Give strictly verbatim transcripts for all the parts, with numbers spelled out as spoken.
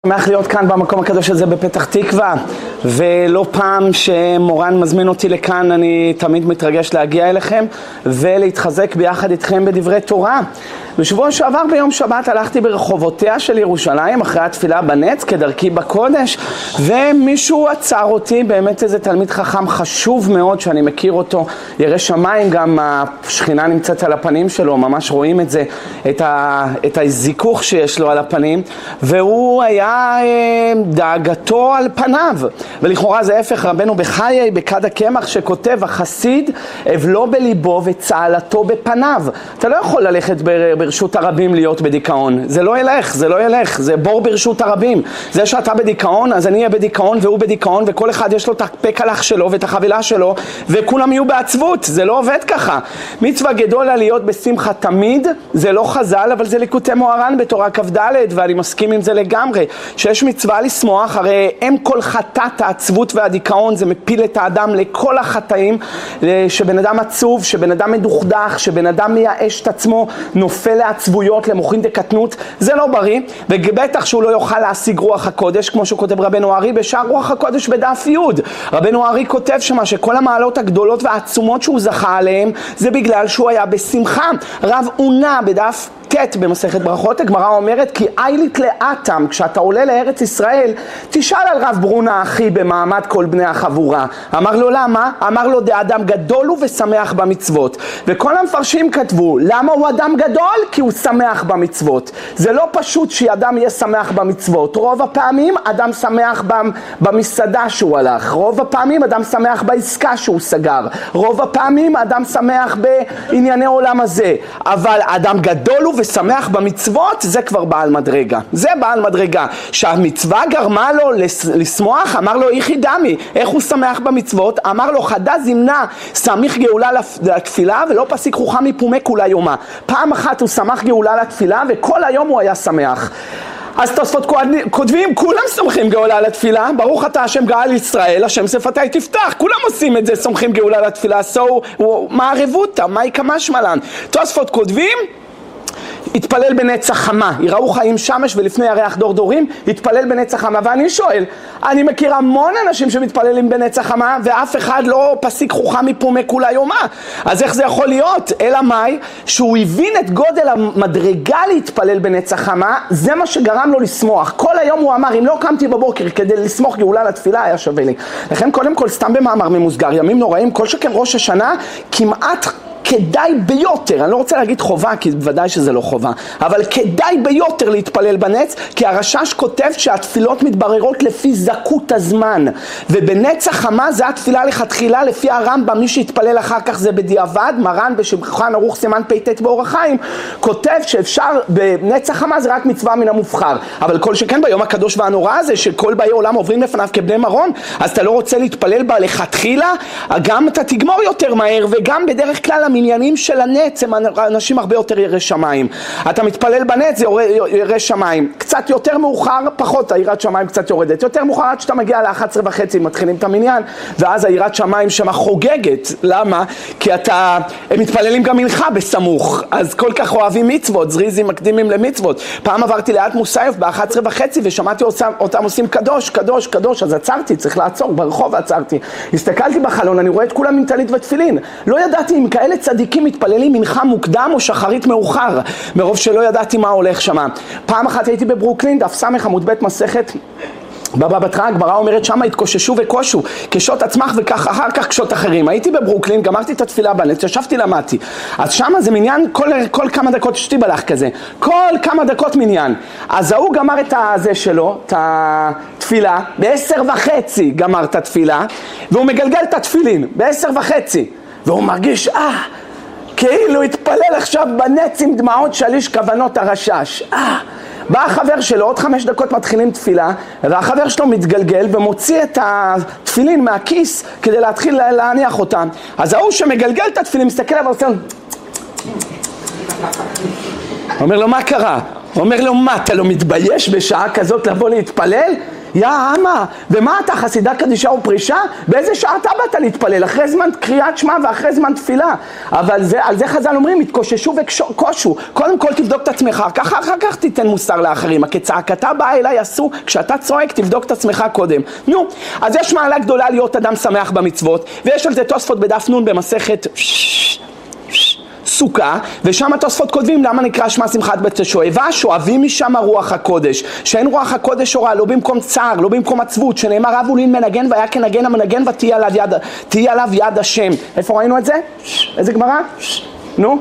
שמח להיות כאן במקום הקדוש הזה בפתח תקווה, ולא פעם שמורן מזמין אותי לכאן אני תמיד מתרגש להגיע אליכם ולהתחזק ביחד איתכם בדברי תורה. בשבוע שעבר ביום שבת הלכתי ברחובותיה של ירושלים אחרי התפילה בנץ כדרכי בקודש, ומישהו עצר אותי, באמת איזה תלמיד חכם חשוב מאוד שאני מכיר אותו, ירא שמיים, גם השכינה נמצאת על הפנים שלו, ממש רואים את זה, את, ה, את הזיכוך שיש לו על הפנים, והוא היה דאגתו על פניו, ולכאורה זה הפך. רבנו בחיי בכד הקמח שכותב החסיד אבלו בליבו וצהלתו בפניו. אתה לא יכול ללכת ברשות הרבים להיות בדיכאון, זה לא ילך, זה לא ילך, זה בור ברשות הרבים. זה שאתה בדיכאון, אז אני אהיה בדיכאון והוא בדיכאון, וכל אחד יש לו את הפקלח שלו ואת החבילה שלו, וכולם יהיו בעצבות. זה לא עובד ככה. מצווה גדולה להיות בשמחה תמיד, זה לא חז"ל, אבל זה ליקוטי מוהר"ן בתורה כ"ד, ואני מסכים עם זה לגמרי, שיש מצווה לשמוח. הרי הם כל חטאת העצבות והדיכאון, זה מפיל את האדם לכל החטאים, שבן אדם עצוב, שבן אדם מדוכדך, שבן אדם מייאש את עצמו, נופל לעצבויות, למוחין דקטנות, זה לא בריא, ובטח שהוא לא יוכל להשיג רוח הקודש, כמו שהוא כותב רבנו ארי בשער רוח הקודש בדף י'. רבנו ארי כותב שמה שכל המעלות הגדולות והעצומות שהוא זכה עליהם, זה בגלל שהוא היה בשמחה. רב עונה בדף קט במסכת ברכות, הגמרא אומרת כי אילית לאטם, כשאתה עולה לארץ ישראל, תשאל על רב ברונה אחי במעמד כל בני החבורה. אמר לו למה? אמר לו דאדם גדול הוא ושמח במצוות. וכל המפרשים כתבו, למה הוא אדם גדול? כי הוא שמח במצוות. זה לא פשוט שאדם יהיה שמח במצוות. רוב הפעמים אדם שמח במסעדה שהוא הלך, רוב הפעמים אדם שמח בעסקה שהוא סגר, רוב הפעמים אדם שמח בענייני עולם הזה. אבל אדם גדול הוא ושמח במצוות, זה כבר בעל מדרגה. זה בעל מדרגה. שהמצווה גרמה לו לשמוח, אמר לו איכי דמי, איך הוא שמח במצוות? אמר לו חדה זמנה, סמיך גאולה לתפילה ולא פסיק רוחה מפומי כולה יומה. פעם אחת הוא שמח גאולה לתפילה וכל היום הוא היה שמח. אז תוספות כותבים, כולם סומכים גאולה לתפילה, ברוך אתה השם גאל ישראל, השם שפתי תפתח, כולם עושים את זה, סומכים גאולה לתפילה, so, מה הרבותא, מה יקמה שמלן? תוספות כותבים, התפלל בנצח חמה, יראו חיים שמש ולפני ירח דור דורים, התפלל בנצח חמה. ואני שואל, אני מכיר המון אנשים שמתפללים בנצח חמה ואף אחד לא פסיק רוחה מפומי כולה יומה. אז איך זה יכול להיות? אלא מאי? שהוא הבין את גודל המדרגה להתפלל בנצח חמה, זה מה שגרם לו לשמוח. כל היום הוא אמר, אם לא קמתי בבוקר כדי לשמוח גאולה לתפילה היה שווה לי. לכן קודם כל סתם במאמר ממוסגר, ימים נוראים, כל שכן ראש השנה כמעט כדאי ביותר, אני לא רוצה להגיד חובה כי בוודאי שזה לא חובה, אבל כדאי ביותר להתפלל בנץ, כי הרשש כותב שהתפילות מתבררות לפי זכות הזמן, ובנצח חמה זה התפילה לכתחילה לפי הרמב"ם, מי שהתפלל אחר כך זה בדיעבד. מרן בשולחן ערוך סימן פ"ט באור החיים כותב שאפשר בנצח חמה זה רק מצווה מן המובחר, אבל כל שכן ביום הקדוש והנורא הזה שכל באי עולם עוברים לפניו כבני מרון, אז אתה לא רוצה להתפלל בה לכתחילה, גם אתה תגמור יותר מהר, וגם בדרך כלל העניינים של הנץ הם אנשים הרבה יותר ירא שמיים. אתה מתפלל בנץ זה ירא שמיים, קצת יותר מאוחר פחות, היראת שמיים קצת יורדת, יותר מאוחר עד שאתה מגיע ל-אחת עשרה וחצי מתחילים את המניין, ואז היראת שמיים שמה חוגגת. למה? כי אתה, הם מתפללים גם מנחה בסמוך, אז כל כך אוהבים מצוות, זריזים מקדימים למצוות. פעם עברתי ליד מוסייף ב-אחת עשרה וחצי ושמעתי אותם, אותם עושים קדוש, קדוש, קדוש, אז עצרתי, צריך לעצור, ברחוב עצרתי, הסתכלתי בחלון, אני רואה את כולם עם טלית ותפילין, לא ידעתי אם כאלה צדיקים מתפללים מנחה מוקדם או שחרית מאוחר, מרוב שלא ידעתי מה הולך שמה. פעם אחת הייתי בברוקלין, דף סמך עמוד ב' מסכת בבא בתרא, הגמרא אומרת שמה התקוששו וקושו, קשות עצמך וכך אחר כך קשות אחרים. הייתי בברוקלין, גמרתי את התפילה בנץ, ישבתי למדתי, אז שמה זה מניין כל, כל כמה דקות, שתי בלח כזה, כל כמה דקות מניין. אז ההוא גמר את הזה שלו, את התפילה, בעשר וחצי גמר את התפילה, והוא מגלגל את התפילין, בעשר וחצי, והוא מרגיש, אה, כאילו התפלל עכשיו בנץ עם דמעות שליש כוונות הרשש. אה, בא החבר שלו, עוד חמש דקות מתחילים תפילה, והחבר שלו מתגלגל ומוציא את התפילין מהכיס כדי להתחיל להניח אותם. אז ההוא שמגלגל את התפילין מסתכל עליו ועושה, אומר לו מה קרה? אומר לו מה, אתה לא מתבייש בשעה כזאת לבוא להתפלל? יא אמה, ומה אתה חסידה קדישה ופרישה? באיזה שעה אתה באת להתפלל? אחרי זמן קריאת שמע ואחרי זמן תפילה. אבל זה, על זה חז"ל אומרים, התקוששו וקושו. קודם כל תבדוק את עצמך, ככה אחר כך תיתן מוסר לאחרים. כצעקתה באה אליי עשו, כשאתה צועק תבדוק את עצמך קודם. נו, אז יש מעלה גדולה להיות אדם שמח במצוות, ויש על זה תוספות בדף נון במסכת סוכה, ושם התוספות כותבים למה נקרא שמה שמחת בית השואבה, שואבים משם רוח הקודש, שאין רוח הקודש הורה, לא במקום צער, לא במקום עצבות, שנאמר רב ולין מנגן והיה כנגן המנגן ותהיה עליו יד, תהיה עליו יד השם. איפה ראינו את זה? איזה גמרא? נו?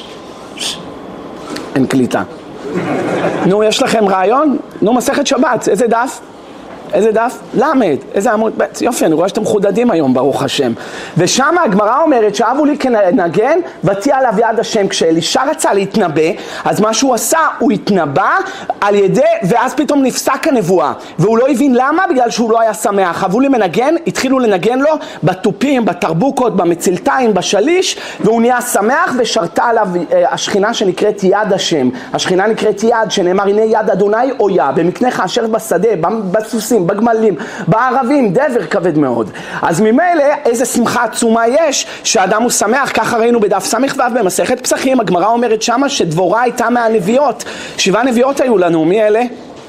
אין קליטה. נו, יש לכם רעיון? נו, מסכת שבת, איזה דף? איזה דף? למד, איזה עמוד, יופי, אני רואה שאתם חודדים היום, ברוך השם. ושם הגמרא אומרת שאבו לי כנגן, ותהיה עליו יד השם. כשאלישע רצה להתנבא, אז מה שהוא עשה, הוא התנבא על ידי, ואז פתאום נפסק הנבואה. והוא לא הבין למה, בגלל שהוא לא היה שמח. אבו לי מנגן, התחילו לנגן לו בתופים, בתרבוקות, במצלתיים, בשליש, והוא נהיה שמח ושרתה עליו השכינה שנקראת יד השם. השכינה נקראת יד, שנאמר, הנה יד אדוני אויה, במקנך אשר בשדה, בסוסים, בגמלים, בערבים, דבר כבד מאוד. אז ממילא איזה שמחה עצומה יש שאדם הוא שמח. ככה ראינו בדף סמך ו' במסכת פסחים, הגמרא אומרת שמה שדבורה הייתה מהנביאות. שבעה נביאות היו לנו, מי אלה?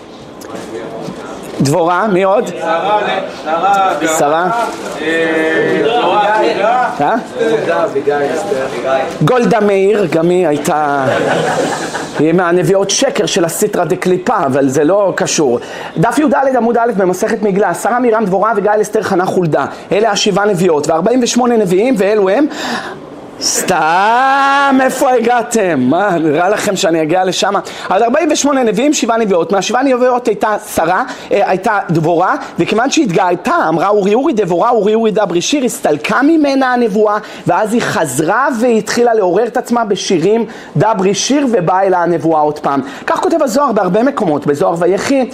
דבורה, מי עוד? שרה, שרה, שרה, דבורה, גולדה מאיר, גם היא הייתה מהנביאות שקר של הסטרא דקליפה, אבל זה לא קשור. דף י"ד עמוד א' במסכת מגלה, שרה, מרים, דבורה וגאל, אסתר, חנה, חולדה. אלה השבעה נביאות, ו-ארבעים ושמונה נביאים, ואלו הם סתם, איפה הגעתם? מה, נראה לכם שאני אגיע לשם? אז ארבעים ושמונה נביאים, שבעה נביאות. מהשבעה נביאות הייתה שרה, הייתה דבורה, וכיוון שהתגאתה, אמרה אורי אורי דבורה, אורי אורי דברי שיר, הסתלקה ממנה הנבואה, ואז היא חזרה והתחילה לעורר את עצמה בשירים דברי שיר, ובאה אלה הנבואה עוד פעם. כך כותב הזוהר בהרבה מקומות, בזוהר ויחי,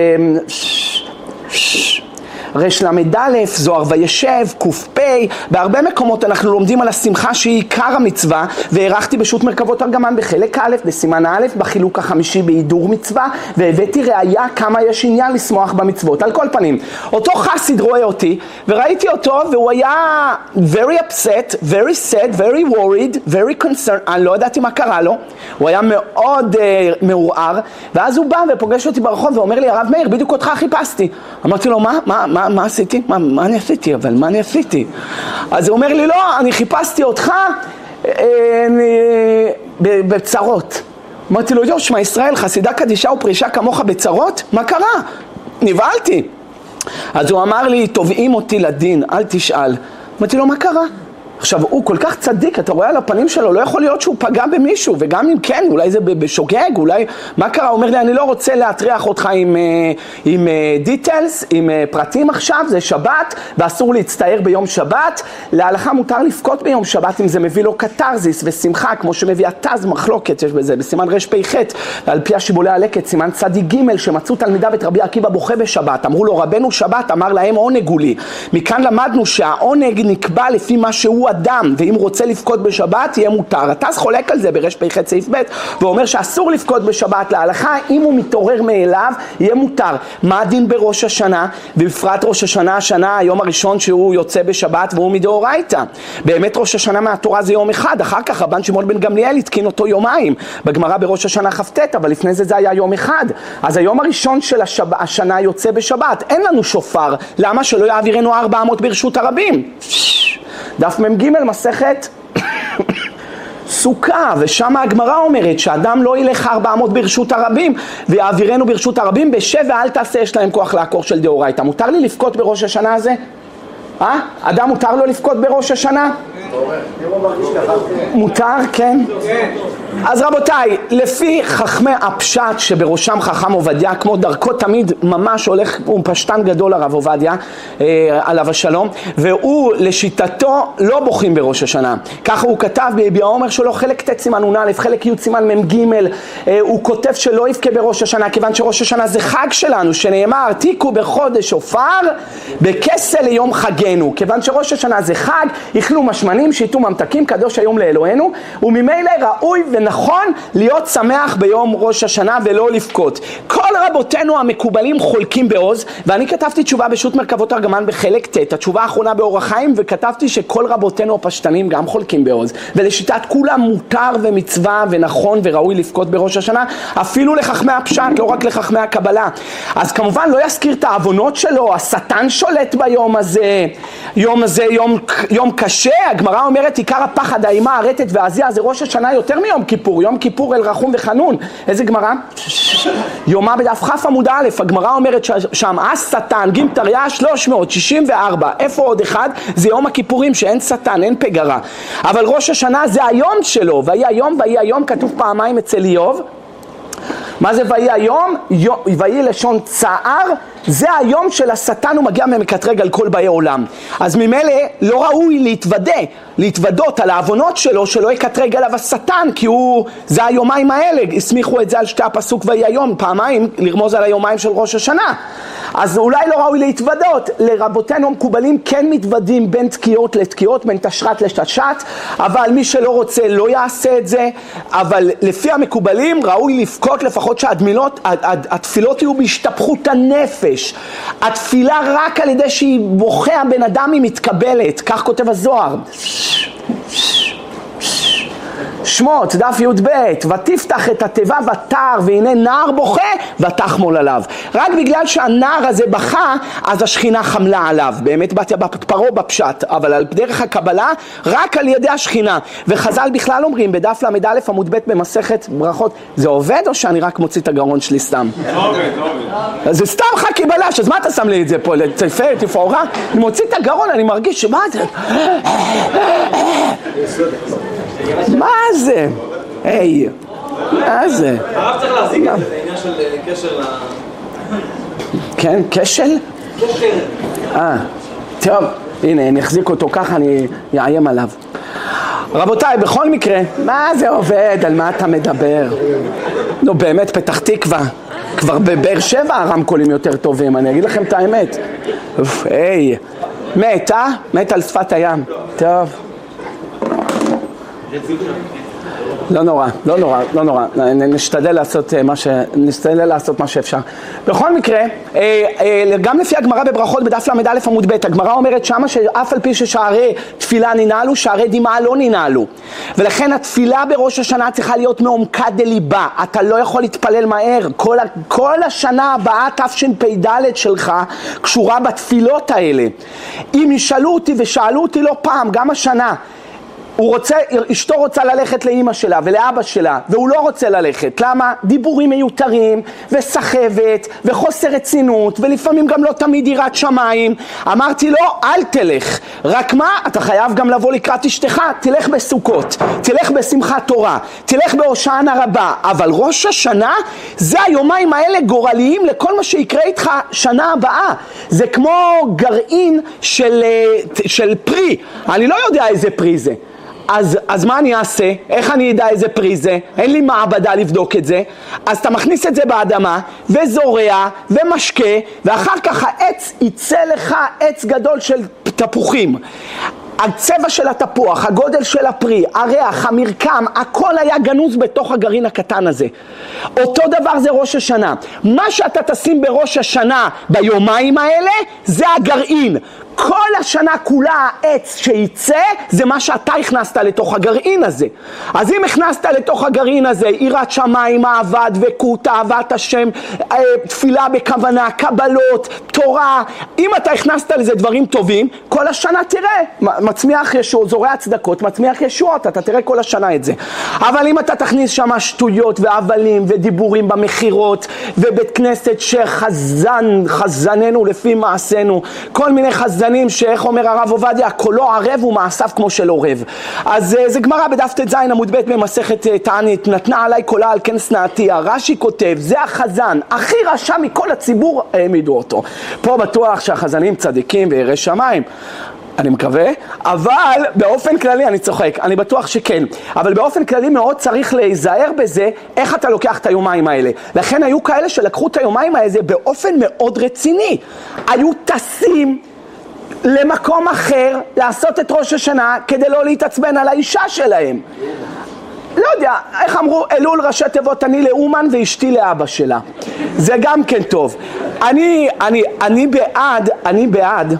רש למד א', זוהר וישב, קוף פי, בהרבה מקומות אנחנו לומדים על השמחה שהיא עיקר המצווה, והערכתי בשו"ת מרכבות ארגמן בחלק א', בסימן א', בחילוק החמישי בהידור מצווה, והבאתי ראיה כמה יש עניין לשמוח במצוות. על כל פנים, אותו חסיד רואה אותי, וראיתי אותו, והוא היה very upset, very sad, very worried, very concerned, אני לא ידעתי מה קרה לו, הוא היה מאוד uh, מעורער, ואז הוא בא ופוגש אותי ברחוב, ואומר לי, הרב מאיר, בדיוק אותך חיפשתי. אמרתי לו, מה? מה? מה, מה עשיתי? מה, מה אני עשיתי? אבל מה אני עשיתי? אז הוא אומר לי, לא, אני חיפשתי אותך אני, בצרות. אמרתי לו, יו, שמע ישראל, חסידה קדישה ופרישה כמוך בצרות? מה קרה? נבהלתי. אז הוא אמר לי, תובעים אותי לדין, אל תשאל. אמרתי לו, מה קרה? עכשיו, הוא כל כך צדיק, אתה רואה על הפנים שלו, לא יכול להיות שהוא פגע במישהו, וגם אם כן, אולי זה בשוגג, אולי, מה קרה? הוא אומר לי, אני לא רוצה להטריח אותך עם, עם דיטלס, עם פרטים עכשיו, זה שבת, ואסור להצטער ביום שבת, להלכה מותר לפקות ביום שבת, אם זה מביא לו קטרזיס ושמחה, כמו שמביא התז מחלוקת, יש בזה, בסימן רש פי חט, על פי השיבולי הלקט, סימן צדיק ג' שמצאו תלמידיו את רבי עקיבא בוכה בשבת, אמרו לו, רבנו שבת, אמר להם, עונג הוא לי. מכאן למדנו שהעונג נקבע לפי מה שהוא אדם, ואם רוצה לפקוד בשבת יהיה מותר. התז חולק על זה ברש פי חט סעיף ב', ואומר שאסור לפקוד בשבת להלכה, אם הוא מתעורר מאליו יהיה מותר. מה הדין בראש השנה? ובפרט ראש השנה, השנה, היום הראשון שהוא יוצא בשבת והוא מדאורייתא. באמת ראש השנה מהתורה זה יום אחד, אחר כך רבן שמעון בן גמליאל התקין אותו יומיים, בגמרא בראש השנה כ"ט, אבל לפני זה זה היה יום אחד. אז היום הראשון של השב... השנה יוצא בשבת, אין לנו שופר, למה שלא יעבירנו ארבע מאות ברשות הרבים? דף מ"ג מסכת סוכה, ושם הגמרא אומרת שאדם לא ילך ארבע מאות ברשות הרבים ויעבירנו ברשות הרבים, בשב ואל תעשה, יש להם כוח לעקור של דאורייתא. מותר לי לפקוד בראש השנה הזה? אה? אדם מותר לו לפקוד בראש השנה? מותר, כן? אז רבותיי, לפי חכמי הפשט שבראשם חכם עובדיה, כמו דרכו תמיד ממש הולך, הוא פשטן גדול הרב עובדיה, אה, עליו השלום, והוא לשיטתו לא בוכים בראש השנה. ככה הוא כתב ביביע העומר שלו, חלק ט' סימן נ"א, חלק י' סימן מ"ג, אה, הוא כותב שלא יבכה בראש השנה, כיוון שראש השנה זה חג שלנו, שנאמר, תיקו בחודש שופר, בכסל ליום חגנו. כיוון שראש השנה זה חג, יאכלו משמנים, שיתו ממתקים, קדוש היום לאלוהינו, וממילא ראוי ו זה נכון להיות שמח ביום ראש השנה ולא לבכות. כל רבותינו המקובלים חולקים בעוז, ואני כתבתי תשובה בשו"ת מרכבות ארגמן בחלק ט', התשובה האחרונה באורח חיים, וכתבתי שכל רבותינו הפשטנים גם חולקים בעוז, ולשיטת כולם מותר ומצווה ונכון וראוי לבכות בראש השנה, אפילו לחכמי הפשט, לא רק לחכמי הקבלה. אז כמובן לא יזכיר את העוונות שלו, השטן שולט ביום הזה, יום הזה יום, יום קשה. הגמרא אומרת עיקר הפחד, האימה, הרטט והעזייה זה ראש השנה יותר מיום כיפור. יום כיפור אל רחום וחנון. איזה גמרא? יומה בדף כ' עמוד א', הגמרא אומרת שם השטן גימטריה שלוש מאות שישים וארבע. איפה עוד אחד? זה יום הכיפורים שאין שטן, אין פגרה. אבל ראש השנה זה היום שלו, ויהי היום ויהי היום כתוב פעמיים אצל איוב. מה זה ויהי היום? ויהי לשון צער, זה היום של השטן, הוא מגיע ממקטרג על כל באי עולם. אז ממילא לא ראוי להתוודה, להתוודות על העוונות שלו, שלא יקטרג עליו השטן, כי הוא, זה היומיים האלה, הסמיכו את זה על שתי הפסוק ויהי היום, פעמיים לרמוז על היומיים של ראש השנה. אז אולי לא ראוי להתוודות. לרבותינו המקובלים כן מתוודים בין תקיעות לתקיעות, בין תשרת לתשת, אבל מי שלא רוצה לא יעשה את זה. אבל לפי המקובלים ראוי לפקות לפחות שהדמילות, התפילות יהיו בהשתפכות הנפש. התפילה רק על ידי שהיא בוכה הבן אדם היא מתקבלת, כך כותב הזוהר. שמות, דף י' ב', ותפתח את התיבה ותער, והנה נער בוכה ותחמול עליו. רק בגלל שהנער הזה בכה, אז השכינה חמלה עליו. באמת באתי בפרו בפשט, אבל על דרך הקבלה, רק על ידי השכינה. וחז"ל בכלל אומרים, בדף למד א' עמוד ב' במסכת ברכות, זה עובד או שאני רק מוציא את הגרון שלי סתם? זה עובד, זה עובד. זה סתם חכי בלש, אז מה אתה שם לי את זה פה? לצפה, תפאורה? אני מוציא את הגרון, אני מרגיש שמה זה? מה זה? היי, מה זה? הרב צריך להזיק את זה, זה עניין של קשר ל... כן, כשל? קשר. אה, טוב, הנה, אני אחזיק אותו ככה, אני אעיים עליו. רבותיי, בכל מקרה, מה זה עובד? על מה אתה מדבר? נו, באמת, פתח תקווה. כבר בבאר שבע הרמקולים יותר טובים, אני אגיד לכם את האמת. היי, מת, אה? מת על שפת הים. טוב. לא נורא, לא נורא, לא נורא, נשתדל לעשות מה ש... נשתדל לעשות מה שאפשר. בכל מקרה, גם לפי הגמרא בברכות בדף למד א' עמוד ב', הגמרא אומרת שמה שאף על פי ששערי תפילה ננעלו, שערי דמעה לא ננעלו. ולכן התפילה בראש השנה צריכה להיות מעומקה דליבה. אתה לא יכול להתפלל מהר. כל, כל השנה הבאה תשפ"ד שלך קשורה בתפילות האלה. אם ישאלו אותי ושאלו אותי לא פעם, גם השנה, הוא רוצה, אשתו רוצה ללכת לאמא שלה ולאבא שלה, והוא לא רוצה ללכת. למה? דיבורים מיותרים, וסחבת, וחוסר רצינות, ולפעמים גם לא תמיד יראת שמיים. אמרתי לו, אל תלך. רק מה? אתה חייב גם לבוא לקראת אשתך, תלך בסוכות, תלך בשמחת תורה, תלך בהושענא רבה. אבל ראש השנה, זה היומיים האלה גורליים לכל מה שיקרה איתך שנה הבאה. זה כמו גרעין של, של פרי. אני לא יודע איזה פרי זה. אז, אז מה אני אעשה? איך אני אדע איזה פרי זה? אין לי מעבדה לבדוק את זה. אז אתה מכניס את זה באדמה, וזורע, ומשקה, ואחר כך העץ יצא לך עץ גדול של תפוחים. הצבע של התפוח, הגודל של הפרי, הריח, המרקם, הכל היה גנוז בתוך הגרעין הקטן הזה. אותו דבר זה ראש השנה. מה שאתה תשים בראש השנה ביומיים האלה, זה הגרעין. כל השנה כולה העץ שיצא, זה מה שאתה הכנסת לתוך הגרעין הזה. אז אם הכנסת לתוך הגרעין הזה, יראת שמיים, אהבה, דבקות, אהבת השם, תפילה בכוונה, קבלות, תורה, אם אתה הכנסת לזה דברים טובים, כל השנה תראה, מצמיח ישועות, זורע צדקות, מצמיח ישועות, אתה תראה כל השנה את זה. אבל אם אתה תכניס שם שטויות והבלים ודיבורים במחירות, ובית כנסת שחזן, חזננו לפי מעשינו, כל מיני חזנים, שאיך אומר הרב עובדיה, קולו ערב ומעשיו כמו של עורב. אז זה גמרא בדף ט"ז עמוד ב' במסכת תענית, נתנה עליי קולה על כן שנאתי. רש"י כותב, זה החזן, הכי רשע מכל הציבור העמידו אותו. פה בטוח שהחזנים צדיקים ויראי שמיים. אני מקווה, אבל באופן כללי, אני צוחק, אני בטוח שכן, אבל באופן כללי מאוד צריך להיזהר בזה, איך אתה לוקח את היומיים האלה. לכן היו כאלה שלקחו את היומיים האלה באופן מאוד רציני. היו טסים למקום אחר, לעשות את ראש השנה, כדי לא להתעצבן על האישה שלהם. לא יודע, איך אמרו, אלול ראשי תיבות, אני לאומן ואשתי לאבא שלה. זה גם כן טוב. אני, אני, אני בעד, אני בעד,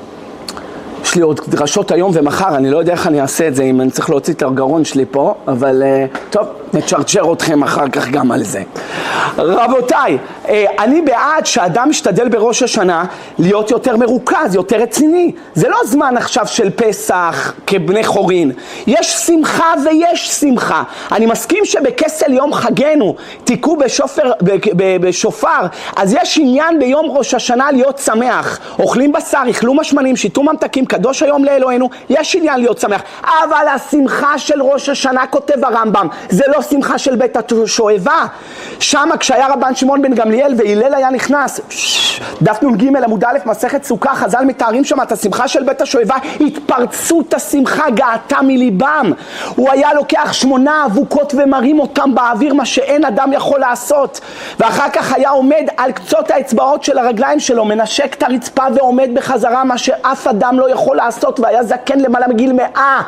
יש לי עוד דרשות היום ומחר, אני לא יודע איך אני אעשה את זה, אם אני צריך להוציא את הגרון שלי פה, אבל טוב, נצ'רצ'ר אתכם אחר כך גם על זה. רבותיי, אני בעד שאדם משתדל בראש השנה להיות יותר מרוכז, יותר רציני. זה לא זמן עכשיו של פסח כבני חורין. יש שמחה ויש שמחה. אני מסכים שבכסל יום חגנו, תיקו בשופר, בשופר, אז יש עניין ביום ראש השנה להיות שמח. אוכלים בשר, אכלו משמנים, שיתו ממתקים, קדוש היום לאלוהינו, יש עניין להיות שמח. אבל השמחה של ראש השנה, כותב הרמב"ם, זה לא שמחה של בית השואבה. שם כשהיה רבן שמעון בן גמליאל והילל היה נכנס, דף נ"ג עמוד א' מסכת סוכה, חז"ל מתארים שם את השמחה של בית השואבה, התפרצות השמחה גאתה מליבם. הוא היה לוקח שמונה אבוקות ומרים אותם באוויר, מה שאין אדם יכול לעשות, ואחר כך היה עומד על קצות האצבעות של הרגליים שלו, מנשק את הרצפה ועומד בחזרה, מה שאף אדם לא יכול לעשות, והיה זקן למעלה מגיל מאה.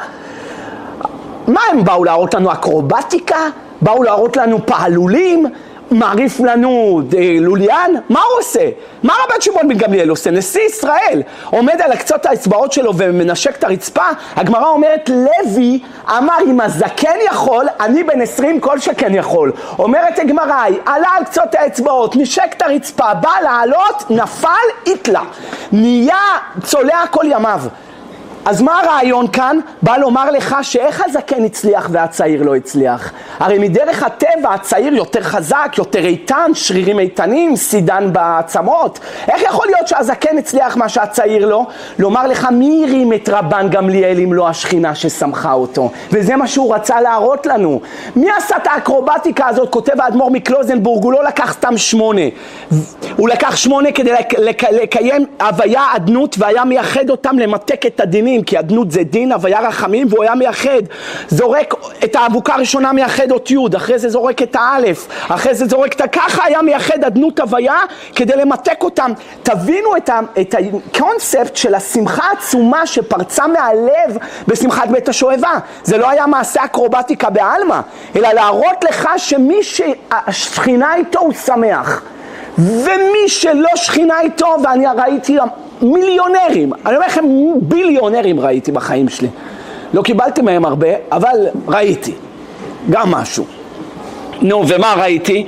מה הם באו להראות לנו? אקרובטיקה? באו להראות לנו פעלולים? מעריף לנו לוליאן? מה הוא עושה? מה רבן שמעון בן גמליאל עושה? נשיא ישראל עומד על הקצות האצבעות שלו ומנשק את הרצפה. הגמרא אומרת, לוי אמר, אם הזקן יכול, אני בן עשרים כל שכן יכול. אומרת הגמרא, עלה על קצות האצבעות, נשק את הרצפה, בא לעלות, נפל, איתלה, נהיה צולע כל ימיו. אז מה הרעיון כאן? בא לומר לך שאיך הזקן הצליח והצעיר לא הצליח. הרי מדרך הטבע הצעיר יותר חזק, יותר איתן, שרירים איתנים, סידן בעצמות. איך יכול להיות שהזקן הצליח מה שהצעיר לא? לומר לך, מי הרים את רבן גמליאל אם לא השכינה ששמחה אותו? וזה מה שהוא רצה להראות לנו. מי עשה את האקרובטיקה הזאת? כותב האדמו"ר מקלוזנבורג, הוא לא לקח סתם שמונה. הוא לקח שמונה כדי לק... לק... לקיים הוויה עדנות, והיה מייחד אותם למתק את הדינים. כי עדנות זה דין, הוויה רחמים, והוא היה מייחד. זורק את האבוקה הראשונה מייחד אות י', אחרי זה זורק את האלף, אחרי זה זורק את ככה, היה מייחד עדנות הוויה כדי למתק אותם. תבינו את, ה, את הקונספט של השמחה העצומה שפרצה מהלב בשמחת בית השואבה. זה לא היה מעשה אקרובטיקה בעלמא, אלא להראות לך שמי שהשכינה איתו הוא שמח. ומי שלא שכינה איתו, ואני ראיתי מיליונרים, אני אומר לכם ביליונרים ראיתי בחיים שלי. לא קיבלתי מהם הרבה, אבל ראיתי גם משהו. נו, ומה ראיתי?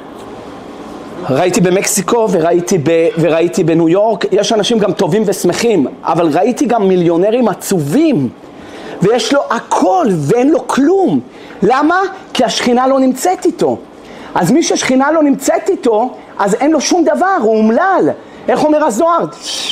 ראיתי במקסיקו וראיתי, ב, וראיתי בניו יורק. יש אנשים גם טובים ושמחים, אבל ראיתי גם מיליונרים עצובים, ויש לו הכל ואין לו כלום. למה? כי השכינה לא נמצאת איתו. אז מי ששכינה לא נמצאת איתו, אז אין לו שום דבר, הוא אומלל. איך אומר הזוהר?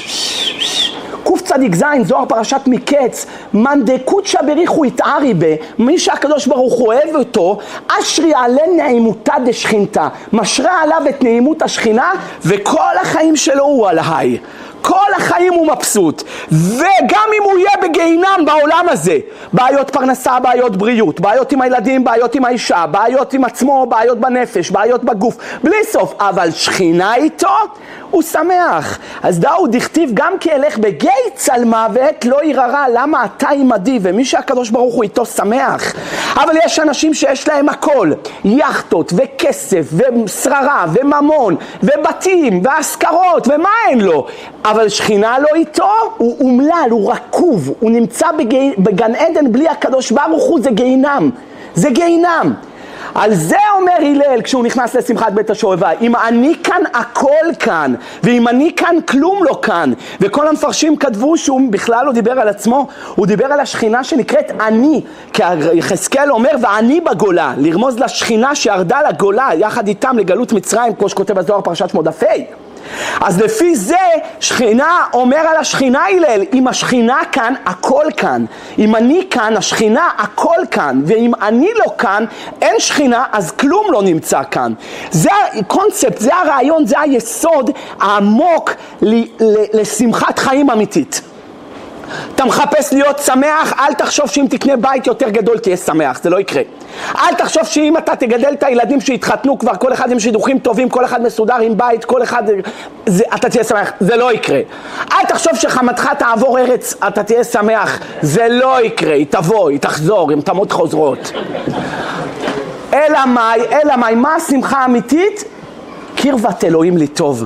קוף צדיק זין, זוהר פרשת מקץ, מנדקות שבריחו התארי בה, מי שהקדוש ברוך הוא אוהב אותו, אשרי עלה נעימותה דשכינתה, משרה עליו את נעימות השכינה, וכל החיים שלו הוא על היי. כל החיים הוא מבסוט, וגם אם הוא יהיה בגיהינם בעולם הזה, בעיות פרנסה, בעיות בריאות, בעיות עם הילדים, בעיות עם האישה, בעיות עם עצמו, בעיות בנפש, בעיות בגוף, בלי סוף, אבל שכינה איתו, הוא שמח. אז דאו דכתיב, גם כי אלך בגיא צל מוות, לא יררה, למה אתה עמדי, ומי שהקדוש ברוך הוא איתו שמח. אבל יש אנשים שיש להם הכל, יחטות וכסף ושררה וממון ובתים והשכרות, ומה אין לו? אבל שכינה לא איתו, הוא אומלל, הוא רקוב, הוא נמצא בגי... בגן עדן בלי הקדוש ברוך הוא, זה גיהינם, זה גיהינם. על זה אומר הלל כשהוא נכנס לשמחת בית השואבה, אם אני כאן הכל כאן, ואם אני כאן כלום לא כאן. וכל המפרשים כתבו שהוא בכלל לא דיבר על עצמו, הוא דיבר על השכינה שנקראת אני, כי יחזקאל אומר ואני בגולה, לרמוז לשכינה שירדה לגולה יחד איתם לגלות מצרים, כמו שכותב הזוהר פרשת שמות דף ה'. אז לפי זה שכינה אומר על השכינה הלל, אם השכינה כאן הכל כאן, אם אני כאן השכינה הכל כאן, ואם אני לא כאן אין שכינה אז כלום לא נמצא כאן. זה הקונספט, זה הרעיון, זה היסוד העמוק לשמחת חיים אמיתית. אתה מחפש להיות שמח, אל תחשוב שאם תקנה בית יותר גדול תהיה שמח, זה לא יקרה. אל תחשוב שאם אתה תגדל את הילדים שהתחתנו כבר, כל אחד עם שידוכים טובים, כל אחד מסודר עם בית, כל אחד, זה, אתה תהיה שמח, זה לא יקרה. אל תחשוב שחמתך תעבור ארץ, אתה תהיה שמח, זה לא יקרה, היא תבוא, היא תחזור, עם תמות חוזרות. אלא מאי, אלא מאי, מה השמחה האמיתית? קרבת אלוהים לי טוב.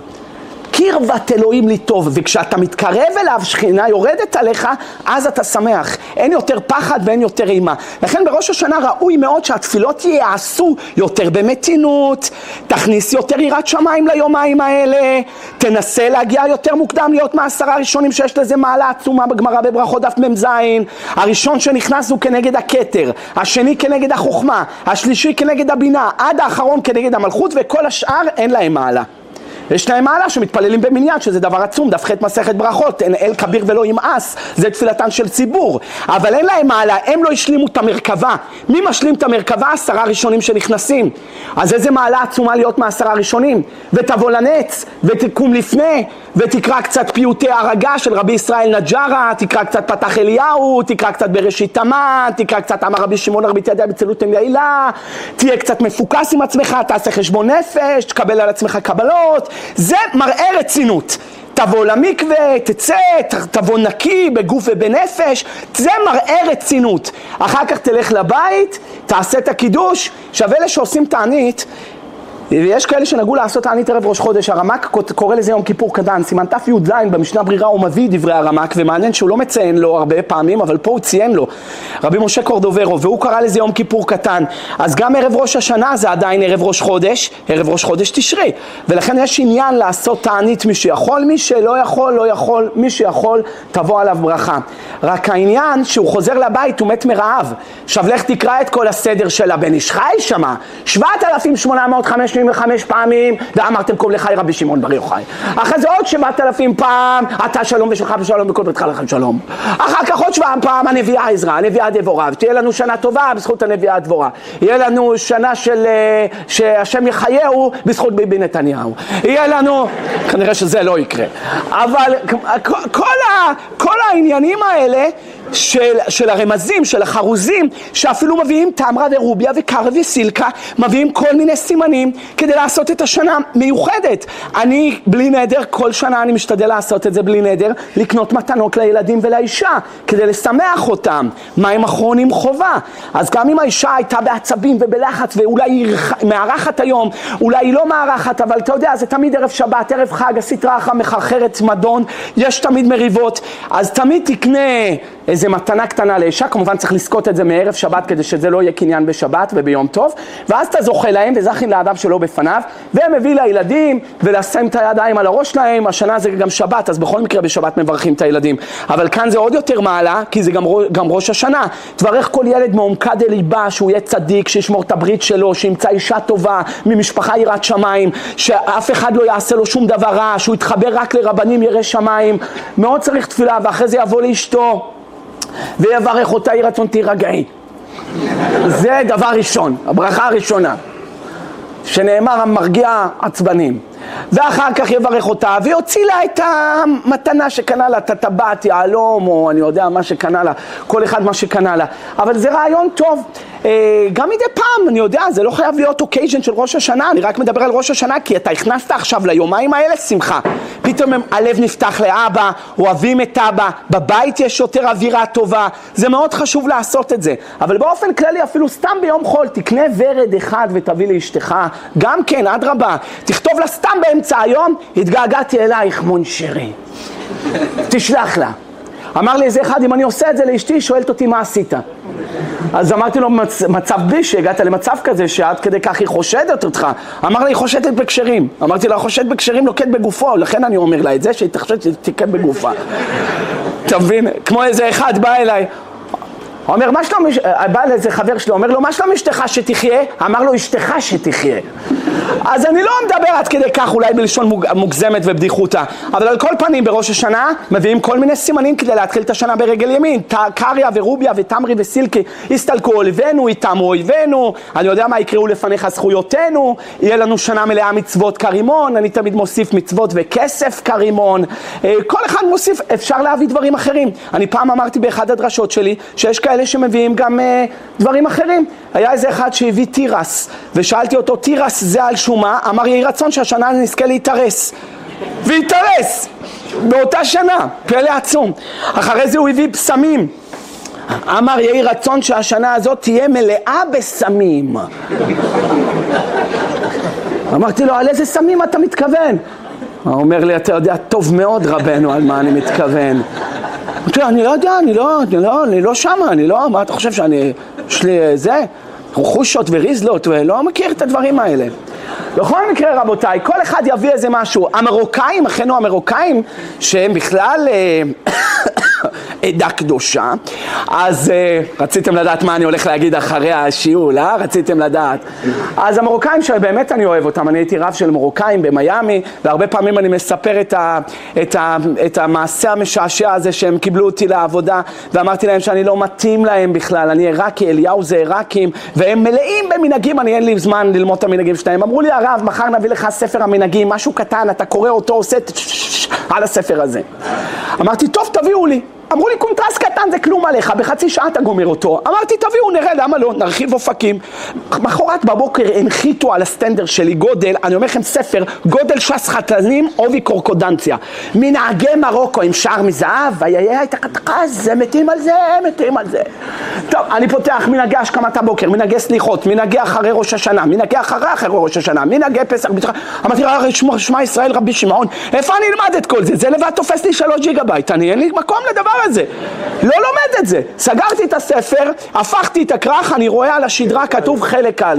קרבת אלוהים לי טוב, וכשאתה מתקרב אליו, שכינה יורדת עליך, אז אתה שמח. אין יותר פחד ואין יותר אימה. לכן בראש השנה ראוי מאוד שהתפילות יעשו יותר במתינות, תכניס יותר יראת שמיים ליומיים האלה, תנסה להגיע יותר מוקדם, להיות מהעשרה הראשונים שיש לזה מעלה עצומה בגמרא בברכות דף מ"ז. הראשון שנכנס הוא כנגד הכתר, השני כנגד החוכמה, השלישי כנגד הבינה, עד האחרון כנגד המלכות, וכל השאר אין להם מעלה. יש להם מעלה שמתפללים במניין, שזה דבר עצום, דף ח' מסכת ברכות, אין אל כביר ולא ימאס, זה תפילתן של ציבור. אבל אין להם מעלה, הם לא השלימו את המרכבה. מי משלים את המרכבה? עשרה ראשונים שנכנסים. אז איזה מעלה עצומה להיות מעשרה ראשונים? ותבוא לנץ, ותקום לפני, ותקרא קצת פיוטי הרגה של רבי ישראל נג'רה, תקרא קצת פתח אליהו, תקרא קצת בראשית תמן, תקרא קצת אמר רבי שמעון הרבית ידע בצלותן לילה, תהיה קצת מפוקס עם עצמך, תעשה חשבון נפש, תקבל על עצמך קבלות. זה מראה רצינות. תבוא למקווה, תצא, תבוא נקי בגוף ובנפש, זה מראה רצינות. אחר כך תלך לבית, תעשה את הקידוש. שווה אלה שעושים תענית, ויש כאלה שנגעו לעשות תענית ערב ראש חודש. הרמק קורא לזה יום כיפור קדן, סימן תף י' ז' במשנה ברירה הוא מביא דברי הרמק, ומעניין שהוא לא מציין לו הרבה פעמים, אבל פה הוא ציין לו, רבי משה קורדוברו, והוא קרא לזה יום כיפור קטן. אז גם ערב ראש השנה זה עדיין ערב ראש חודש, ערב ראש חודש תשרי, ולכן יש עניין לעשות תענית. מי שיכול, מי שלא יכול, לא יכול, מי שיכול תבוא עליו ברכה. רק העניין שהוא חוזר לבית הוא מת מרעב. עכשיו לך תקרא את כל הסדר של הבן איש חי שמה, שבעת אלפים שמונה מאות חמשים וחמש פעמים, ואמרתם קום לחי רבי שמעון בר יוחאי. אחרי זה עוד שבעת אלפים פעם, אתה שלום ושלך בשלום וכל ביתך לכם שלום. אחר כך עוד שבעה פעם הנביאה עזרא, הנביאה דבורה, ותהיה לנו שנה טובה בזכות הנביאה דבורה. יהיה לנו שנה של שהשם יחייהו בזכות ביבי נתניהו. יהיה לנו, כנראה שזה לא יקרה. אבל כל, ה, כל העניינים האלה של, של הרמזים, של החרוזים, שאפילו מביאים תמרה ורוביה וקר וסילקה, מביאים כל מיני סימנים כדי לעשות את השנה מיוחדת. אני בלי נדר, כל שנה אני משתדל לעשות את זה בלי נדר, לקנות מתנות לילדים ולאישה, כדי לשמח אותם. מים אחרונים חובה. אז גם אם האישה הייתה בעצבים ובלחץ, ואולי היא מערכת היום, אולי היא לא מערכת, אבל אתה יודע, זה תמיד ערב שבת, ערב חג, הסטרה אחת מחרחרת מדון, יש תמיד מריבות, אז תמיד תקנה איזה מתנה קטנה לאישה, כמובן צריך לזכות את זה מערב שבת כדי שזה לא יהיה קניין בשבת וביום טוב, ואז אתה זוכה להם וזכין לאדם שלא בפניו, ומביא לילדים ולשים את הידיים על הראש להם. השנה זה גם שבת, אז בכל מקרה בשבת מברכים את הילדים, אבל כאן זה עוד יותר מעלה, כי זה גם, גם ראש השנה. תברך כל ילד מעומקד אל ליבה, שהוא יהיה צדיק, שישמור את הברית שלו, שימצא אישה טובה, ממשפחה יראת שמיים, שאף אחד לא יעשה לו שום דבר רע, שהוא יתחבר רק לרבנים ירא שמיים. מאוד צריך תפילה, ואחרי זה יבוא לאשתו ויברך אותה, יהי רצון תירגעי. זה דבר ראשון, הברכה הראשונה, שנאמר המרגיע עצבנים. ואחר כך יברך אותה ויוציא לה את המתנה שקנה לה, את הטבעת, יעלום, או אני יודע מה שקנה לה, כל אחד מה שקנה לה. אבל זה רעיון טוב. גם מדי פעם, אני יודע, זה לא חייב להיות אוקייז'ן של ראש השנה, אני רק מדבר על ראש השנה, כי אתה הכנסת עכשיו ליומיים האלה שמחה. פתאום הלב נפתח לאבא, אוהבים את אבא, בבית יש יותר אווירה טובה, זה מאוד חשוב לעשות את זה. אבל באופן כללי, אפילו סתם ביום חול, תקנה ורד אחד ותביא לאשתך, גם כן, עד רבה, תכתוב לה סתם באמצע היום, התגעגעתי אלייך מונשרי. תשלח לה. אמר לי איזה אחד, אם אני עושה את זה לאשתי, שואלת אותי מה עשית. אז אמרתי לו, מצב בלי שהגעת למצב כזה שעד כדי כך היא חושדת אותך. אמר לי, היא חושדת בקשרים. אמרתי לה, חושדת בקשרים לוקט בגופו, לכן אני אומר לה את זה, שהיא תחשד שתיקט בגופה. אתה מבין? כמו איזה אחד בא אליי, אומר, מה שלום, בא לאיזה חבר שלו, אומר לו, מה שלום אשתך שתחיה? אמר לו, אשתך שתחיה. אז אני לא מדבר עד כדי כך, אולי בלשון מוגזמת ובדיחותה, אבל על כל פנים בראש השנה מביאים כל מיני סימנים כדי להתחיל את השנה ברגל ימין. קריה ורוביה ותמרי וסילקי, הסתלקו אויבינו, איתמו אויבינו, אני יודע מה, יקראו לפניך זכויותינו, יהיה לנו שנה מלאה מצוות כרימון, אני תמיד מוסיף מצוות וכסף כרימון, כל אחד מוסיף, אפשר להביא דברים אחרים. אני פעם אמרתי באחד הדרשות שלי, שיש כאלה כאלה שמביאים גם uh, דברים אחרים. היה איזה אחד שהביא תירס, ושאלתי אותו, תירס זה על שומה? אמר, יהי רצון שהשנה נזכה להתארס. והתארס! באותה שנה, פלא עצום. אחרי זה הוא הביא פסמים. אמר, יהי רצון שהשנה הזאת תהיה מלאה בסמים. אמרתי לו, על איזה סמים אתה מתכוון? הוא אומר לי, אתה יודע טוב מאוד רבנו על מה אני מתכוון. אמרתי לו, אני לא יודע, אני לא, אני לא, אני לא שמה, אני לא, מה אתה חושב שאני, יש לי זה, חושות וריזלות, ולא מכיר את הדברים האלה. בכל מקרה רבותיי, כל אחד יביא איזה משהו. המרוקאים, אחינו המרוקאים, שהם בכלל עדה קדושה, אז uh, רציתם לדעת מה אני הולך להגיד אחרי השיעור, לא? רציתם לדעת. אז המרוקאים שבאמת אני אוהב אותם, אני הייתי רב של מרוקאים במיימי, והרבה פעמים אני מספר את, ה, את, ה, את המעשה המשעשע הזה שהם קיבלו אותי לעבודה, ואמרתי להם שאני לא מתאים להם בכלל, אני עיראקי, אליהו זה עיראקים, והם מלאים במנהגים, אני אין לי זמן ללמוד את המנהגים שלהם. אמרו לי, הרב, מחר נביא לך ספר המנהגים, משהו קטן, אתה קורא אותו, עושה על הספר הזה. אמרתי, טוב, תביאו לי. אמרו לי, קונטרס קטן זה כלום עליך, בחצי שעה אתה גומר אותו. אמרתי, תביאו, נראה, למה לא? נרחיב אופקים. מחרת בבוקר הנחיתו על הסטנדר שלי גודל, אני אומר לכם ספר, גודל שס חתנים, עובי קורקודנציה. מנהגי מרוקו עם שער מזהב, ויהיה את הקטקז, מתים על זה, מתים על זה. טוב, אני פותח מנהגי השכמת הבוקר, מנהגי סליחות, מנהגי אחרי ראש השנה, מנהגי אחרי אחרי ראש השנה, מנהגי פסח, אמרתי, שמע ישראל רבי שמעון, איפה אני אלמד את כל זה? זה לבד תופס לי שלוש ג'יגה בייט, אני אין לי מקום לדבר הזה. לא לומד את זה. סגרתי את הספר, הפכתי את הכרך, אני רואה על השדרה כתוב חלק א'.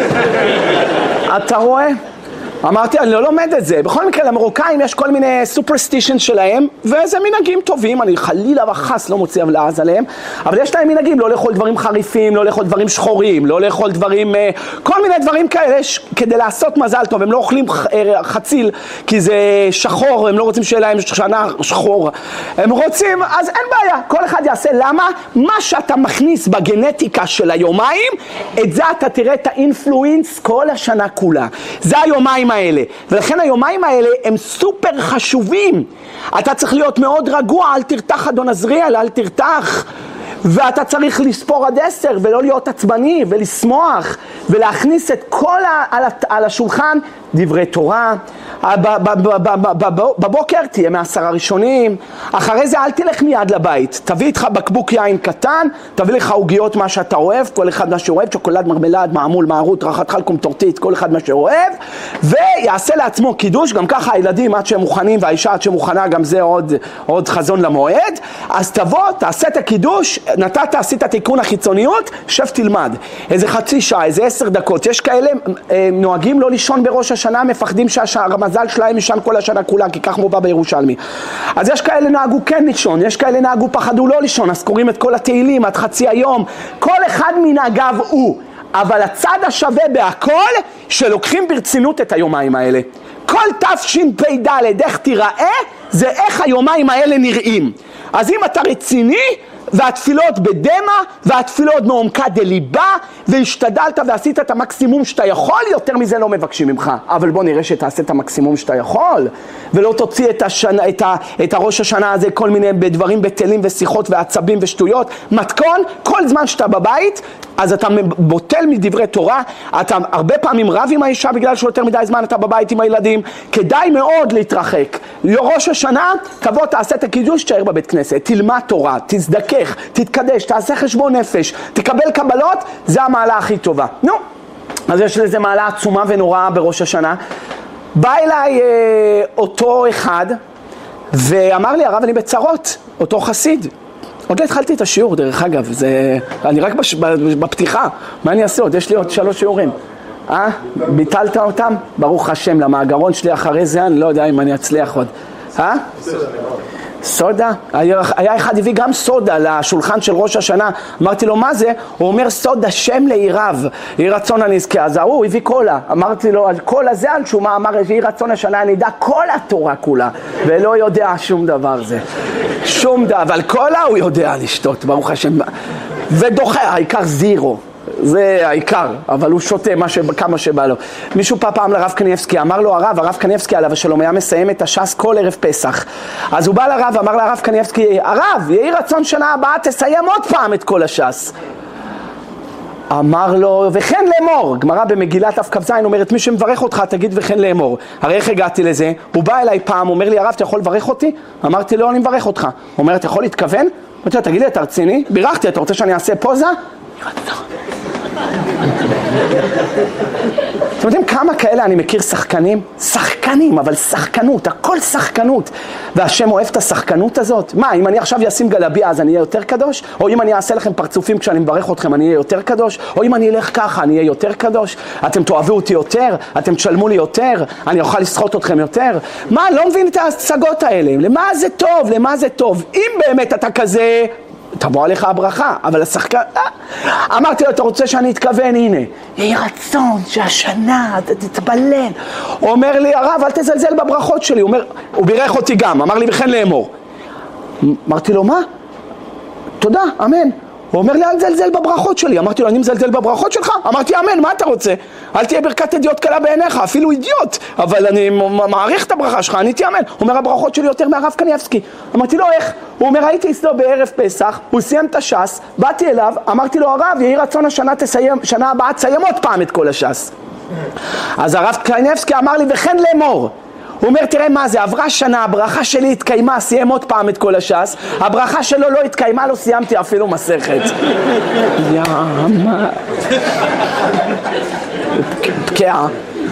אתה רואה? אמרתי, אני לא לומד את זה. בכל מקרה, למרוקאים יש כל מיני סופרסטישן שלהם, וזה מנהגים טובים, אני חלילה וחס לא מוציא לעז עליהם, אבל יש להם מנהגים, לא לאכול דברים חריפים, לא לאכול דברים שחורים, לא לאכול דברים, כל מיני דברים כאלה, כדי לעשות מזל טוב. הם לא אוכלים חציל, כי זה שחור, הם לא רוצים שיהיה להם שנה שחור. הם רוצים, אז אין בעיה, כל אחד יעשה. למה? מה שאתה מכניס בגנטיקה של היומיים, את זה אתה תראה את האינפלואינס כל השנה כולה. זה היומיים האלה, ולכן היומיים האלה הם סופר חשובים. אתה צריך להיות מאוד רגוע, אל תרתח אדון עזריאל, אל תרתח, ואתה צריך לספור עד עשר ולא להיות עצבני ולשמוח ולהכניס את כל על השולחן דברי תורה. בבוקר תהיה מעשר הראשונים, אחרי זה אל תלך מיד לבית, תביא איתך בקבוק יין קטן, תביא לך עוגיות מה שאתה אוהב, כל אחד מה שאוהב, שוקולד, מרמלד, מעמול, מערות, רחת חלקום, טורטית, כל אחד מה שאוהב, ויעשה לעצמו קידוש. גם ככה הילדים עד שהם מוכנים והאישה עד שמוכנה, גם זה עוד, עוד חזון למועד. אז תבוא, תעשה את הקידוש, נתת, עשית תיקון החיצוניות, שב תלמד איזה חצי שעה, איזה עשר דקות. יש כאלה נוהגים לא לישון בראש השנה, מפחדים שהמזל שלהם ישן כל השנה כולה, כי כך מובא בירושלמי. אז יש כאלה נהגו כן לישון, יש כאלה נהגו פחדו לא לישון, אז קוראים את כל התהילים עד חצי היום. כל אחד מנהגיו הוא, אבל הצד השווה בהכל, שלוקחים ברצינות את היומיים האלה. כל תשפ"ד איך תיראה, זה איך היומיים האלה נראים. אז אם אתה רציני, והתפילות בדמה, והתפילות מעומקה דליבה, והשתדלת ועשית את המקסימום שאתה יכול, יותר מזה לא מבקשים ממך. אבל בוא נראה שתעשה את המקסימום שאתה יכול, ולא תוציא את, השנה, את, ה, את הראש השנה הזה כל מיני דברים בטלים ושיחות ועצבים ושטויות. מתכון, כל זמן שאתה בבית, אז אתה בוטל מדברי תורה, אתה הרבה פעמים רב עם האישה בגלל שיותר מדי זמן אתה בבית עם הילדים, כדאי מאוד להתרחק. ראש השנה, תבוא, תעשה את הקידוש, תשאר בבית כנסת, תלמד תורה, תזדכך, תתקדש, תעשה חשבון נפש, תקבל קבלות, זה המעלה הכי טובה. נו, אז יש לזה מעלה עצומה ונוראה בראש השנה. בא אליי אה, אותו אחד, ואמר לי, הרב, אני בצרות, אותו חסיד. עוד לא התחלתי את השיעור, דרך אגב, זה... אני רק בש... בפתיחה, מה אני אעשה? עוד יש לי עוד שלוש שיעורים. אה? ביטלת אותם? ברוך השם, למאגרון שלי אחרי זה, אני לא יודע אם אני אצליח עוד. אה? סודה? היה, היה אחד הביא גם סודה לשולחן של ראש השנה, אמרתי לו מה זה? הוא אומר סודה שם לעיריו, יהי רצון הנזכה. אז הוא הביא קולה, אמרתי לו קולה זה על שומה, אמר יהי רצון השנה אני אדע כל התורה כולה, ולא יודע שום דבר זה, שום דבר, אבל קולה הוא יודע לשתות ברוך השם, ודוחה, העיקר זירו, זה העיקר, אבל הוא שותה מה ש... כמה שבא לו. מישהו פעם פעם לרב קניאבסקי, אמר לו הרב, הרב קניאבסקי עליו השלום היה מסיים את הש"ס כל ערב פסח. אז הוא בא לרב, אמר לרב קניאבסקי, הרב, יהי רצון שנה הבאה תסיים עוד פעם את כל הש"ס. אמר לו, וכן לאמור, גמרא במגילת אף כ"ז אומרת, מי שמברך אותך תגיד וכן לאמור. הרי איך הגעתי לזה? הוא בא אליי פעם, אומר לי, הרב, אתה יכול לברך אותי? אמרתי לו, אני מברך אותך. הוא אומר, אתה יכול להתכוון? אמרתי לו, תגיד לי, אתה רציני? בירכתי, אתה רוצה שאני אעשה פוזה? אתם יודעים כמה כאלה אני מכיר שחקנים? שחקנים, אבל שחקנות, הכל שחקנות. והשם אוהב את השחקנות הזאת. מה, אם אני עכשיו אשים גלביה אז אני אהיה יותר קדוש? או אם אני אעשה לכם פרצופים כשאני מברך אתכם אני אהיה יותר קדוש? או אם אני אלך ככה אני אהיה יותר קדוש? אתם תאהבו אותי יותר? אתם תשלמו לי יותר? אני אוכל לסחוט אתכם יותר? מה, לא מבין את ההשגות האלה. למה זה טוב? למה זה טוב? אם באמת אתה כזה... תבוא עליך הברכה, אבל השחקן... אמרתי לו, אתה רוצה שאני אתכוון? הנה, יהי רצון שהשנה תתבלל. הוא אומר לי, הרב, אל תזלזל בברכות שלי. הוא אומר, הוא בירך אותי גם, אמר לי, וכן לאמור. אמרתי לו, מה? תודה, אמן. הוא אומר לי, אל תזלזל בברכות שלי. אמרתי לו, אני מזלזל בברכות שלך? אמרתי, אמן, מה אתה רוצה? אל תהיה ברכת אידיוט קלה בעיניך, אפילו אידיוט, אבל אני מעריך את הברכה שלך, אני תאמן. הוא אומר, הברכות שלי יותר מהרב קניאבסקי. אמרתי לו, איך? הוא אומר, הייתי אצלו בערב פסח, הוא סיים את הש"ס, באתי אליו, אמרתי לו, הרב, יהי רצון השנה תסיים, שנה הבאה תסיים עוד פעם את כל הש"ס. אז הרב קניאבסקי אמר לי, וכן לאמור. הוא אומר, תראה מה זה, עברה שנה, הברכה שלי התקיימה, סיים עוד פעם את כל הש"ס, הברכה שלו לא התקיימה, לא סיימתי אפילו מסכת. יאמה. פקעה.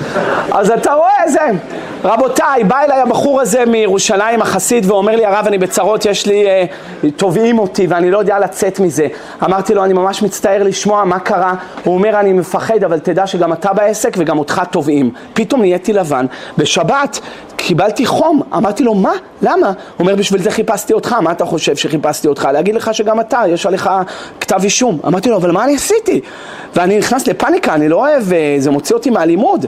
אז אתה רואה זה, רבותיי, בא אליי הבחור הזה מירושלים החסיד ואומר לי, הרב, אני בצרות, יש לי, אה, תובעים אותי ואני לא יודע לצאת מזה. אמרתי לו, אני ממש מצטער לשמוע מה קרה. הוא אומר, אני מפחד, אבל תדע שגם אתה בעסק וגם אותך תובעים. פתאום נהייתי לבן. בשבת קיבלתי חום. אמרתי לו, מה? למה? הוא אומר, בשביל זה חיפשתי אותך. מה אתה חושב שחיפשתי אותך? להגיד לך שגם אתה, יש עליך כתב אישום. אמרתי לו, אבל מה אני עשיתי? ואני נכנס לפניקה, אני לא אוהב, זה מוציא אותי מהלימוד.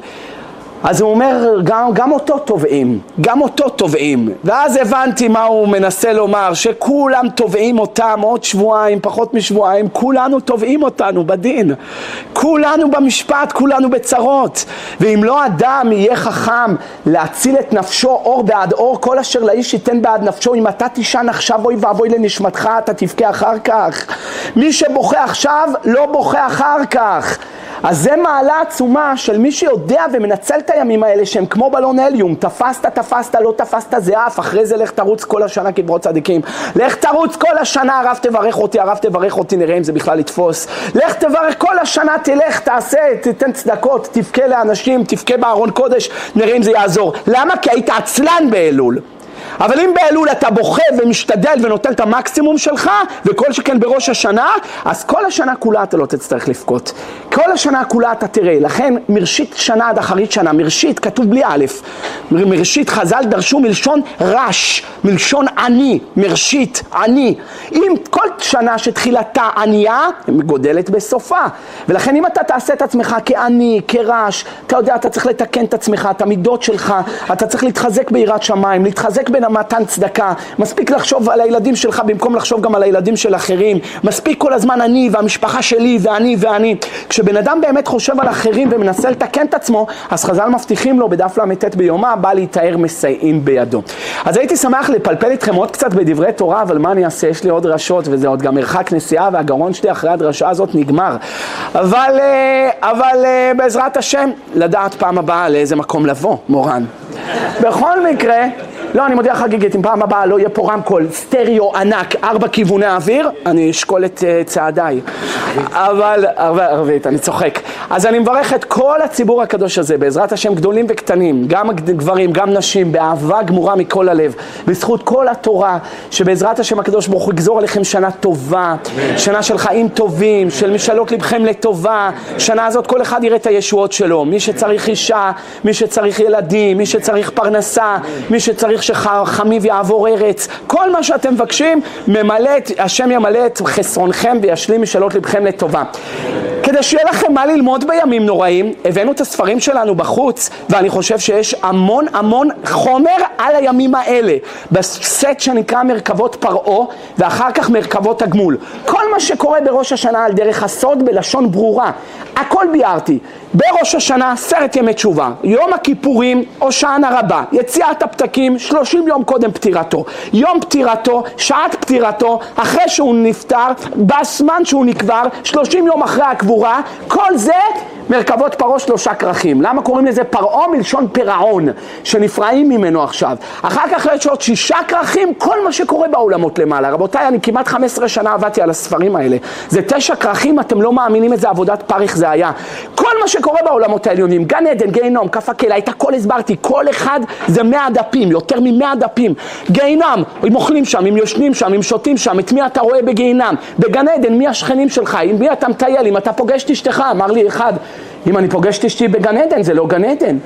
אז הוא אומר, גם, גם אותו תובעים, גם אותו תובעים. ואז הבנתי מה הוא מנסה לומר, שכולם תובעים אותם עוד שבועיים, פחות משבועיים, כולנו תובעים אותנו בדין. כולנו במשפט, כולנו בצרות. ואם לא אדם יהיה חכם להציל את נפשו אור בעד אור, כל אשר לאיש ייתן בעד נפשו, אם אתה תישן עכשיו אוי ואבוי לנשמתך, אתה תבכה אחר כך. מי שבוכה עכשיו, לא בוכה אחר כך. אז זה מעלה עצומה של מי שיודע ומנצל את הימים האלה שהם כמו בלון הליום, תפסת, תפסת, לא תפסת, זה אף, אחרי זה לך תרוץ כל השנה כברות צדיקים, לך תרוץ כל השנה, הרב תברך אותי, הרב תברך אותי, נראה אם זה בכלל יתפוס, לך תברך כל השנה, תלך, תעשה, תתן צדקות, תבכה לאנשים, תבכה בארון קודש, נראה אם זה יעזור. למה? כי היית עצלן באלול. אבל אם באלול אתה בוכה ומשתדל ונותן את המקסימום שלך, וכל שכן בראש השנה, אז כל השנה כולה אתה לא תצטרך לפקות. כל השנה כולה אתה תראה. לכן מרשית שנה עד אחרית שנה, מרשית כתוב בלי א', מרשית חז"ל דרשו מלשון רש, מלשון עני, מרשית, עני. אם כל שנה שתחילתה ענייה, היא גודלת בסופה. ולכן אם אתה תעשה את עצמך כעני, כרש, אתה יודע, אתה צריך לתקן את עצמך, את המידות שלך, אתה צריך להתחזק ביראת שמיים, להתחזק בין המתן צדקה, מספיק לחשוב על הילדים שלך במקום לחשוב גם על הילדים של אחרים, מספיק כל הזמן אני והמשפחה שלי ואני ואני. כשבן אדם באמת חושב על אחרים ומנסה לתקן את עצמו, אז חז"ל מבטיחים לו בדף למתת ביומה, בא להתאר מסייעים בידו. אז הייתי שמח לפלפל איתכם עוד קצת בדברי תורה, אבל מה אני אעשה? יש לי עוד דרשות וזה עוד גם מרחק נסיעה והגרון שלי אחרי הדרשה הזאת נגמר. אבל, אבל בעזרת השם, לדעת פעם הבאה לאיזה מקום לבוא, מורן. בכל מקרה, לא, אני מודיע חגיגית, אם פעם הבאה לא יהיה פה רמקול, סטריאו ענק, ארבע כיווני האוויר, אני אשקול את uh, צעדיי. אבל, ערבית, אני צוחק. אז אני מברך את כל הציבור הקדוש הזה, בעזרת השם גדולים וקטנים, גם גברים, גם נשים, באהבה גמורה מכל הלב, בזכות כל התורה, שבעזרת השם הקדוש ברוך הוא יגזור עליכם שנה טובה, שנה של חיים טובים, של משאלות לבכם לטובה, שנה הזאת כל אחד יראה את הישועות שלו, מי שצריך אישה, מי שצריך ילדים, מי שצריך פרנסה, מי שצריך שחמיו יעבור ארץ, כל מה שאתם מבקשים, ממלא, השם ימלא את חסרונכם וישלים משאלות לבכם לטובה. כדי שיהיה לכם מה ללמוד בימים נוראים, הבאנו את הספרים שלנו בחוץ, ואני חושב שיש המון המון חומר על הימים האלה, בסט שנקרא מרכבות פרעה, ואחר כך מרכבות הגמול. כל מה שקורה בראש השנה על דרך הסוד בלשון ברורה, הכל ביארתי. בראש השנה סרט ימי תשובה, יום הכיפורים הושענא רבה, יציאת הפתקים שלושים יום קודם פטירתו, יום פטירתו, שעת פטירתו, אחרי שהוא נפטר, בזמן שהוא נקבר, שלושים יום אחרי הקבורה, כל זה מרכבות פרעה שלושה כרכים. למה קוראים לזה פרעה? מלשון פירעון, שנפרעים ממנו עכשיו. אחר כך יש עוד שישה כרכים, כל מה שקורה בעולמות למעלה. רבותיי, אני כמעט חמש עשרה שנה עבדתי על הספרים האלה. זה תשע כרכים, אתם לא מאמינים איזה עבודת פריך זה היה. כל מה שקורה בעולמות העליונים, גן עדן, גיהינום, כף הקלע, את הכל הסברתי, כל אחד זה מאה דפים, יותר ממאה דפים. גיהינם, אם אוכלים שם, אם יושנים שם, אם שותים שם, את מי אתה רואה בגיהינם? בגן עדן, מי השכנים שלך? עם מי אתה מטייל? אם אתה פוגש את אשתך, אמר לי אחד, אם אני פוגש את אשתי בגן עדן, זה לא גן עדן.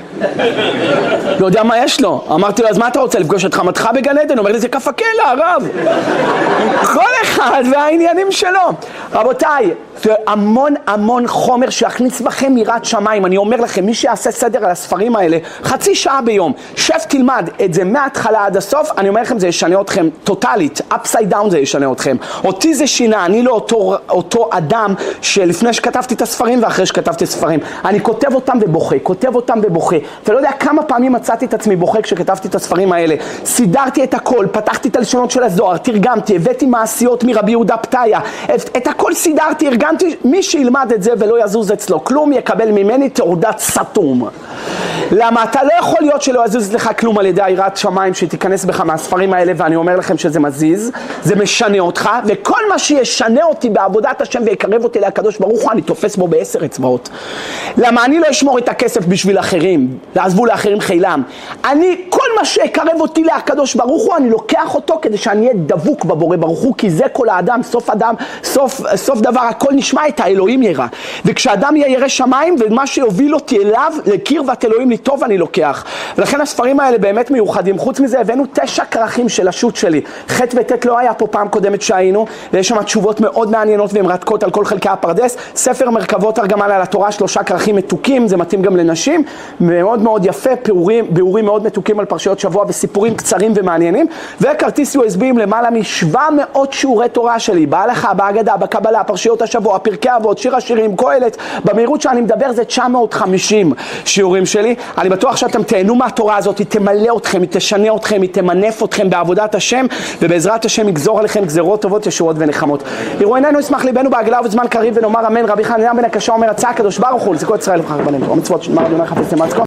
לא יודע מה יש לו. אמרתי לו, אז מה אתה רוצה, לפגוש את חמתך בגן עדן? הוא אומר לי, זה כף הקלע, הרב. כל אחד והעניינים שלו. רבותיי, זה המון המון חומר שיכניס בכם יראת שמיים. אני אומר לכם, מי שיעשה סדר על הספרים האלה, חצי שעה ביום, שב תלמד את זה מההתחלה עד הסוף, אני אומר לכם, זה ישנה אתכם טוטלית, upside down זה ישנה אתכם. אותי זה שינה, אני לא אותו, אותו אדם שלפני שכתבתי את הספרים ואחרי שכתבתי את הספרים. אני כותב אותם ובוכה, כותב אותם ובוכה. אתה לא יודע כמה פעמים מצאתי את עצמי בוכה כשכתבתי את הספרים האלה. סידרתי את הכל, פתחתי את הלשונות של הזוהר, תרגמתי, הבאתי מעשיות מרבי יהודה פתיה, את, את הכל סידרתי, ארגנתי, מי שילמד את זה ולא יזוז אצלו כלום, יקבל ממני תעודת סתום. למה? אתה לא יכול להיות שלא יזוז לך כלום על ידי יראת שמיים שתיכנס בך מהספרים האלה, ואני אומר לכם שזה מזיז, זה משנה אותך, וכל מה שישנה אותי בעבודת השם ויקרב אותי לקדוש ברוך הוא, אני תופס בו בעשר אצבעות. למה? אני לא אשמור את הכסף בשביל אחרים, לעזבו לאחרים חילם. אני, כל מה שיקרב אותי לקדוש ברוך הוא, אני לוקח אותו כדי שאני אהיה דבוק בבורא ברוך הוא, כי זה כל האדם, סוף אדם, סוף, סוף דבר, הכל נשמע את האלוהים ירא. וכשאדם יהיה ירא שמיים, ומה שיוביל אותי אליו, לקרבת אלוהים לי טוב, אני לוקח. ולכן הספרים האלה באמת מיוחדים. חוץ מזה, הבאנו תשע כרכים של השו"ת שלי. ח' וט' לא היה פה פעם קודמת שהיינו, ויש שם תשובות מאוד מעניינות ומרתקות על כל חלקי הפרדס. ספר מרכבות הרגמה על התורה, שלושה כרכים מתוקים, זה מתאים גם לנשים, מאוד מאוד יפה, פירורים, ביאורים מאוד מתוקים על פרשיות שבוע וסיפורים קצרים ומעניינים, וכרטיס יו אס בי עם למעלה מ-שבע מאות שיעורי תורה שלי, בהלכה, בהגדה, בקבלה, פרשיות השבוע, פרקי אבות, שיר השירים, קהלת, במהירות שאני מדבר זה תשע מאות וחמישים שיעורים שלי. אני בטוח שאתם תהנו מהתורה הזאת, היא תמלא אתכם, היא תשנה אתכם, היא תמנף אתכם בעבודת השם, ובעזרת השם יגזור עליכם גזרות טובות, ישועות ונחמות. יראו עינינו ישמח ליבנו בעגלה ובזמן קריב ונאמר אמן. רבי חנינא בן הקשה אומר, רצה הקדוש ברוך הוא לזכות ישראל ובחר בנים. ומצוות שמר אדוני חפץ למצקו.